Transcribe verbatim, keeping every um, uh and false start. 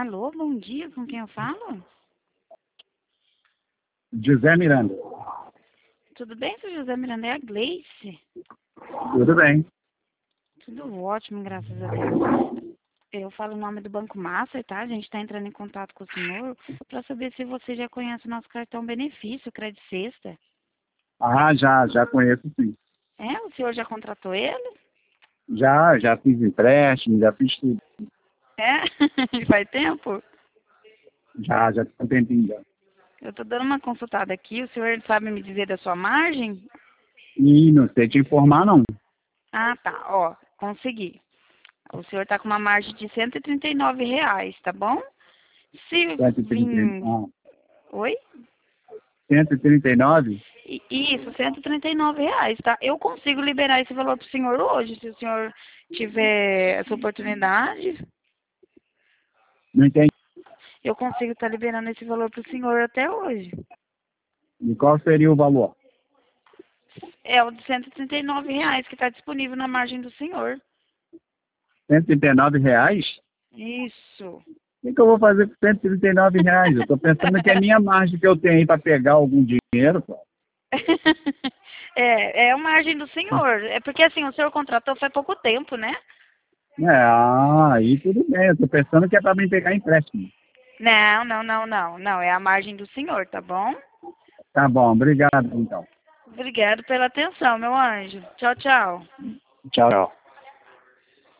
Alô, bom dia, com quem eu falo? José Miranda. Tudo bem, seu José Miranda? É a Gleice. Tudo bem. Tudo ótimo, graças a Deus. Eu falo o nome do Banco Master, tá? A gente está entrando em contato com o senhor para saber se você já conhece o nosso cartão benefício, Crédito Sexta. Ah, já, já conheço sim. É? O senhor já contratou ele? Já, já fiz empréstimo, já fiz tudo. É? Faz tempo? Já, já tem um tempinho já. Eu tô dando uma consultada aqui, o senhor sabe me dizer da sua margem? E não sei te informar, não. Ah, tá, ó, consegui. O senhor tá com uma margem de cento e trinta e nove reais, tá bom? Se cento e trinta, vir... ah, Oi? cento e trinta e nove? I- Isso, cento e trinta e nove reais, tá? Eu consigo liberar esse valor pro senhor hoje, se o senhor tiver essa oportunidade. Não entendi. Eu consigo estar liberando esse valor pro senhor até hoje. E qual seria o valor? É o de cento e trinta e nove reais que está disponível na margem do senhor. cento e trinta e nove reais? Isso. O que, que eu vou fazer com cento e trinta e nove reais? Eu estou pensando que é a minha margem que eu tenho aí para pegar algum dinheiro, pô. É, é a margem do senhor. É porque assim, o senhor contratou faz pouco tempo, né? É, ah, aí tudo bem. Eu estou pensando que é para mim pegar empréstimo. Não, não, não, não. Não, é a margem do senhor, tá bom? Tá bom, obrigado então. Obrigado pela atenção, meu anjo. Tchau, tchau. Tchau.